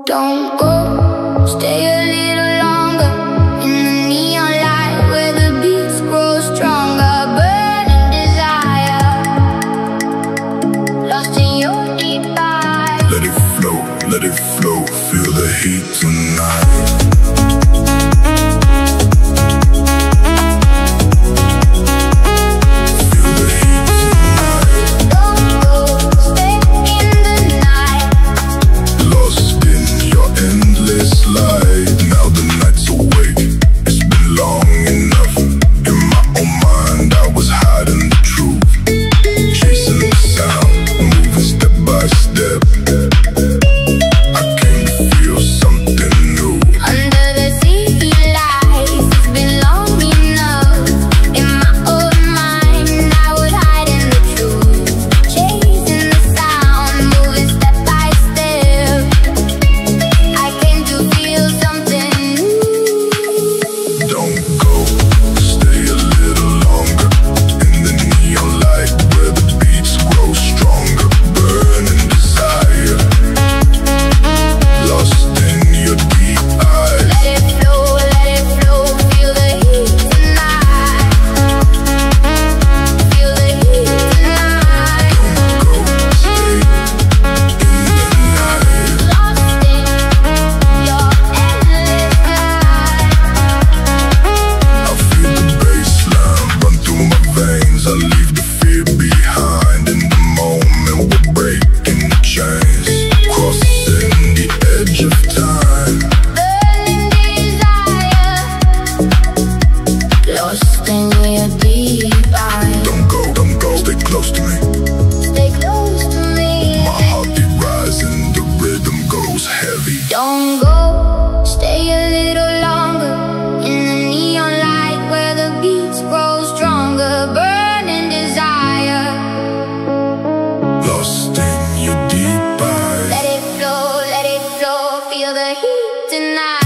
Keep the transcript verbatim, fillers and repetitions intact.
Don't go, stay a little longer in the neon light where the beats grow stronger. Burning desire, lost in your deep eyes. Let it flow, let it flow, feel the heat tonight. Now the night's awake, it's been long enough. In my own mind I was hiding the truth, chasing the sound, moving step by step. I came to feel something new. Under the city lights, it's been long enough. In my own mind I was hiding the truth, chasing the sound, moving step by step. I came to feel something. Don't go, stay a little longer in the neon light where the beats grow stronger. Burning desire, lost in your deep eyes. Let it flow, let it flow, feel the heat tonight. Feel the heat tonight. Don't go, stay in the night. Lost in your endless light. I feel the bassline run through my veins. I leave the fear behind. In the moment we're breaking the chains, crossing the edge of time. Burning desire, lost in your deep eyes. Don't go, don't go, stay close to me. Stay close to me. My heartbeat rising, the rhythm goes heavy. Don't go, stay a little longer in the neon light where the beats grow stronger. Burning desire, Lost in your deep eyes. let it flow, let it flow, feel the heat tonight.